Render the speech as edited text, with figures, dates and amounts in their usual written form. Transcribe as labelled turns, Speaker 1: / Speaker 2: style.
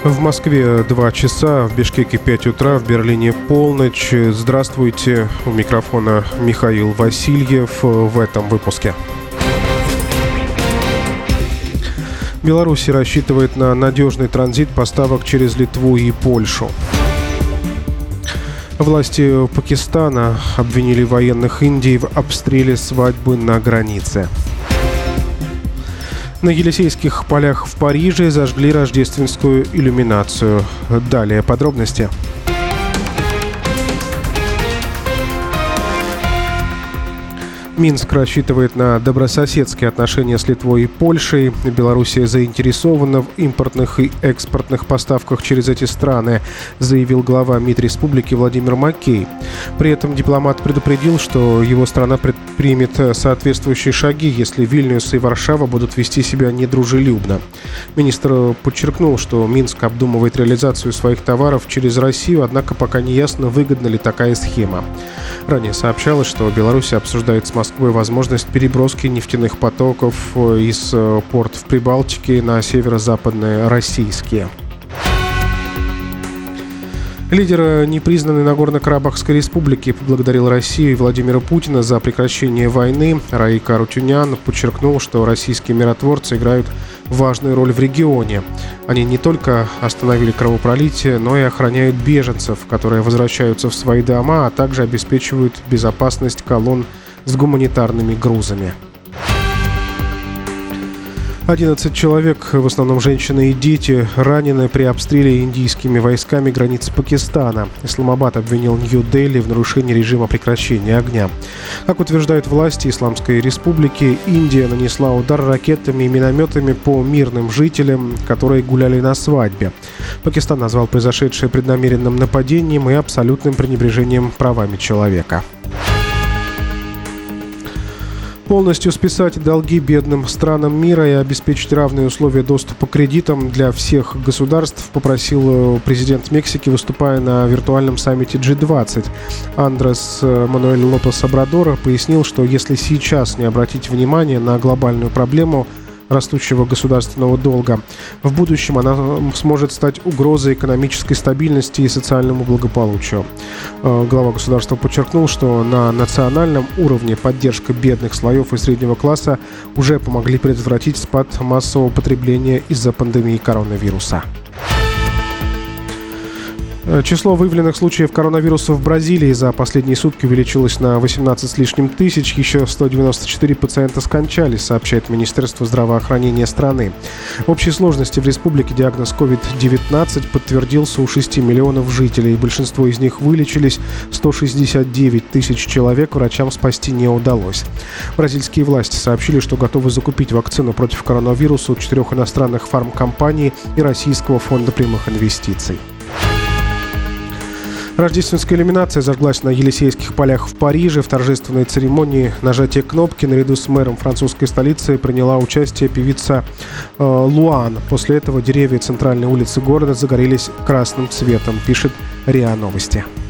Speaker 1: В Москве 2 часа, в Бишкеке 5 утра, в Берлине полночь. Здравствуйте, у микрофона Михаил Васильев в этом выпуске. Беларусь рассчитывает на надежный транзит поставок через Литву и Польшу. Власти Пакистана обвинили военных Индии в обстреле свадьбы на границе. На Елисейских полях в Париже зажгли рождественскую иллюминацию. Далее подробности. Минск рассчитывает на добрососедские отношения с Литвой и Польшей. Белоруссия заинтересована в импортных и экспортных поставках через эти страны, заявил глава МИД республики Владимир Макей. При этом дипломат предупредил, что его страна предпримет соответствующие шаги, если Вильнюс и Варшава будут вести себя недружелюбно. Министр подчеркнул, что Минск обдумывает реализацию своих товаров через Россию, однако пока не ясно, выгодна ли такая схема. Ранее сообщалось, что Беларусь обсуждает с Москвой возможность переброски нефтяных потоков из портов Прибалтики на северо-западные российские. Лидер непризнанной Нагорно-Карабахской республики поблагодарил Россию и Владимира Путина за прекращение войны. Раик Арутюнян подчеркнул, что российские миротворцы играют важную роль в регионе. Они не только остановили кровопролитие, но и охраняют беженцев, которые возвращаются в свои дома, а также обеспечивают безопасность колонн с гуманитарными грузами. 11 человек, в основном женщины и дети, ранены при обстреле индийскими войсками границы Пакистана. Исламабад обвинил Нью-Дели в нарушении режима прекращения огня. Как утверждают власти Исламской Республики, Индия нанесла удар ракетами и минометами по мирным жителям, которые гуляли на свадьбе. Пакистан назвал произошедшее преднамеренным нападением и абсолютным пренебрежением правами человека. Полностью списать долги бедным странам мира и обеспечить равные условия доступа к кредитам для всех государств попросил президент Мексики, выступая на виртуальном саммите G20. Андрес Мануэль Лопес Обрадор пояснил, что если сейчас не обратить внимание на глобальную проблему растущего государственного долга, в будущем она сможет стать угрозой экономической стабильности и социальному благополучию. Глава государства подчеркнул, что на национальном уровне поддержка бедных слоев и среднего класса уже помогли предотвратить спад массового потребления из-за пандемии коронавируса. Число выявленных случаев коронавируса в Бразилии за последние сутки увеличилось на 18 с лишним тысяч. Еще 194 пациента скончались, сообщает Министерство здравоохранения страны. В общей сложности в республике диагноз COVID-19 подтвердился у 6 миллионов жителей. Большинство из них вылечились. 169 тысяч человек врачам спасти не удалось. Бразильские власти сообщили, что готовы закупить вакцину против коронавируса у 4 иностранных фармкомпаний и Российского фонда прямых инвестиций. Рождественская иллюминация зажглась на Елисейских полях в Париже. В торжественной церемонии нажатия кнопки наряду с мэром французской столицы приняла участие певица Луан. После этого деревья центральной улицы города загорелись красным цветом, пишет РИА Новости.